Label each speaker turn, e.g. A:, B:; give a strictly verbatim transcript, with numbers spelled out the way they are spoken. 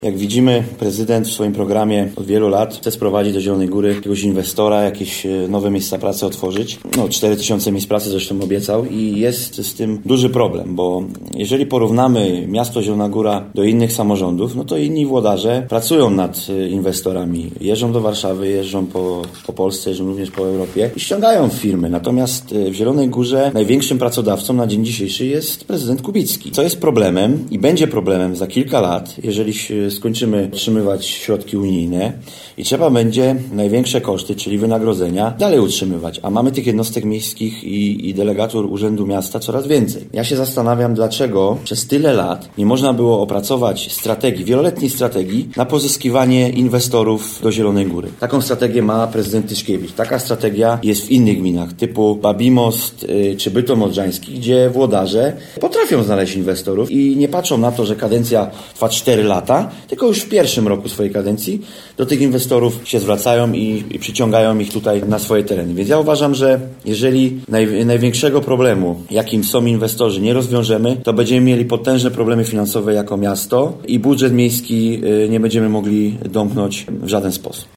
A: Jak widzimy, prezydent w swoim programie od wielu lat chce sprowadzić do Zielonej Góry jakiegoś inwestora, jakieś nowe miejsca pracy otworzyć. No, cztery tysiące miejsc pracy zresztą obiecał i jest z tym duży problem, bo jeżeli porównamy miasto Zielona Góra do innych samorządów, no to inni włodarze pracują nad inwestorami. Jeżdżą do Warszawy, jeżdżą po, po Polsce, jeżdżą również po Europie i ściągają firmy. Natomiast w Zielonej Górze największym pracodawcą na dzień dzisiejszy jest prezydent Kubicki. Co jest problemem i będzie problemem za kilka lat, jeżeli skończymy otrzymywać środki unijne i trzeba będzie największe koszty, czyli wynagrodzenia, dalej utrzymywać. A mamy tych jednostek miejskich i, i delegatur Urzędu Miasta coraz więcej. Ja się zastanawiam, dlaczego przez tyle lat nie można było opracować strategii, wieloletniej strategii na pozyskiwanie inwestorów do Zielonej Góry. Taką strategię ma prezydent Tyszkiewicz. Taka strategia jest w innych gminach, typu Babimost yy, czy Bytom Odrzański, gdzie włodarze potrafią znaleźć inwestorów i nie patrzą na to, że kadencja trwa cztery lata, tylko już w pierwszym roku swojej kadencji do tych inwestorów się zwracają i, i przyciągają ich tutaj na swoje tereny. Więc ja uważam, że jeżeli naj, największego problemu, jakim są inwestorzy, nie rozwiążemy, to będziemy mieli potężne problemy finansowe jako miasto i budżet miejski nie będziemy mogli domknąć w żaden sposób.